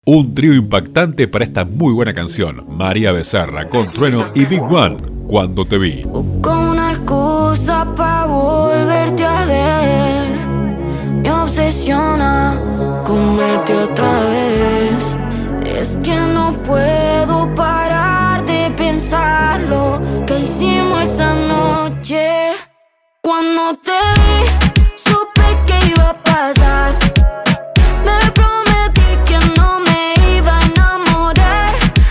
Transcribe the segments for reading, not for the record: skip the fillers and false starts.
Un trío impactante para esta muy buena canción. María Becerra con Trueno y Big One, Cuando te vi. Busco una excusa pa' volverte a ver. Me obsesiona comerte otra vez. Es que no puedo parar de pensar lo que hicimos esa noche. Cuando te vi, supe que iba a pasar. Me prometí que no me iba a enamorar,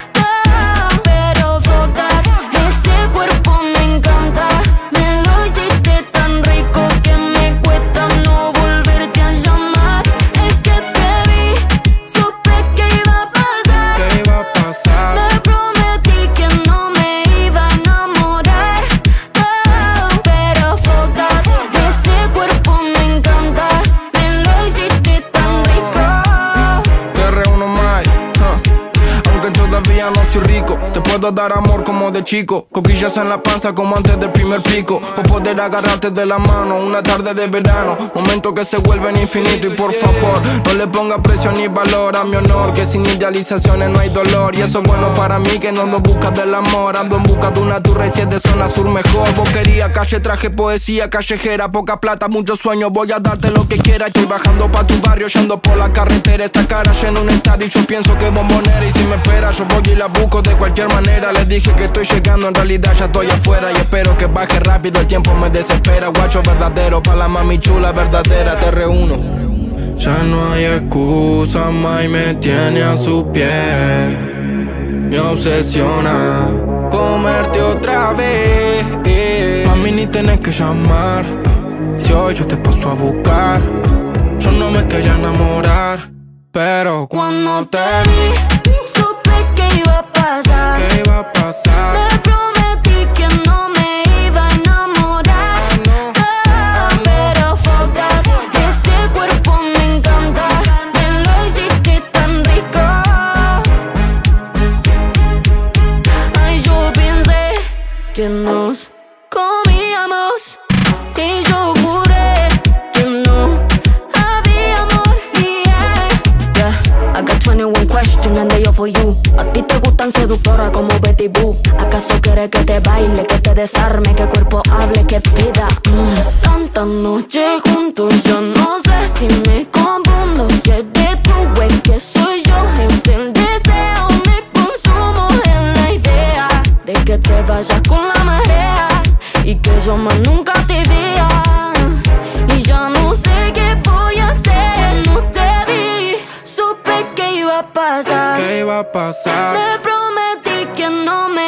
pero fotos, ese cuerpo me encanta. Me lo hiciste tan rico que me cuesta no volverte a llamar. Es que te vi, supe que iba a pasar. ¿Qué iba a pasar? Me prometí que no me iba a enamorar, pero fotos, ese cuerpo me encanta. Me lo hiciste tan rico. Te reúno más, aunque todavía no soy rico. Te puedo dar amor como de chico, coquillas en la panza como antes del primer pico, o poder agarrarte de la mano una tarde de verano, momentos que se vuelven infinitos. Y por favor, no le ponga precio ni valor a mi honor, que sin idealizaciones no hay dolor. Y eso es bueno para mí, que no ando en busca del amor, ando en busca de una torre y si es de zona sur mejor. Boquería, calle, traje, poesía callejera, poca plata, muchos sueños, voy a darte lo que quiera. Estoy bajando pa' tu barrio, yendo por la carretera, esta cara llena un estadio y yo pienso que es bombonera. Y si me espera, yo voy y la busco de cualquier manera. Les dije que estoy llegando, en realidad ya estoy afuera. Y espero que baje rápido, el tiempo me desespera. Guacho verdadero, pa' la mami chula verdadera. Te reúno. Ya no hay excusa, más me tiene a su pie. Me obsesiona comerte otra vez. Mami, ni tenés que llamar. Si hoy yo te paso a buscar. Yo no me quería enamorar, pero Cuando te vi, supe que iba a pasar. ¿qué iba a pasar? Me prometí que no me iba a enamorar, pero fotos, ese cuerpo me encanta. Me lo hiciste tan rico. Ay, yo pensé que nos comíamos y yo juré que no había amor. Yeah, I got 21 questions and they all for you. A ti te gustan seductoras como Betty Boo. ¿Acaso quieres que te baile, que te desarme, que cuerpo hable, que pida? Tantas noches juntos, yo no sé si me confundo. Si eres tú o es que soy yo, es el deseo, me consumo en la idea de que te vayas con la marea y que yo más nunca te vea. Y ya no sé qué voy a hacer. No te vi, supe que iba a pasar. ¿Qué iba a pasar? Me prometí que no me